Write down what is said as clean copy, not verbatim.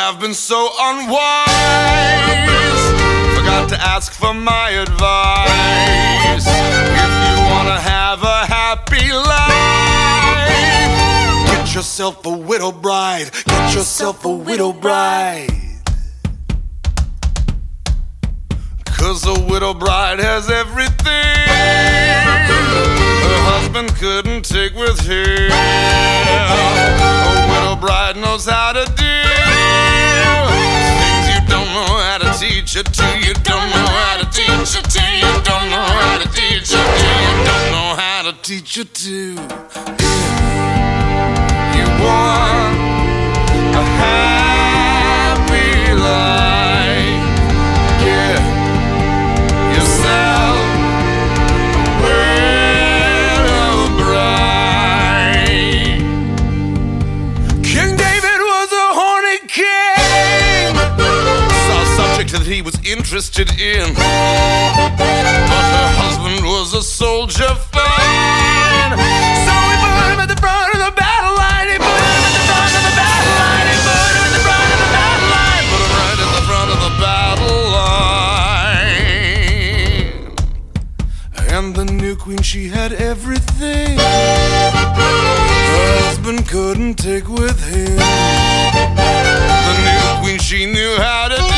have been so unwise. Forgot to ask for my advice. If you wanna have a happy life, get yourself a widow bride. Get yourself a widow bride. 'Cause a widow bride has everything her husband couldn't take with him. A widow bride knows how to do things you don't know how to teach her to. You don't know how to teach her to. You don't know how to teach her to. You don't know how to teach her to. If you want a happy life, get yourself a widow bride. King David was a horny king, saw a subject that he was interested in, but her husband was a soldier fine. So he put him at the front of the battle line. He put him at the front of the battle line. He put him at the front of the battle line. Put him right at the front of the battle line. And the new queen, she had everything her husband couldn't take with him. The new queen, she knew how to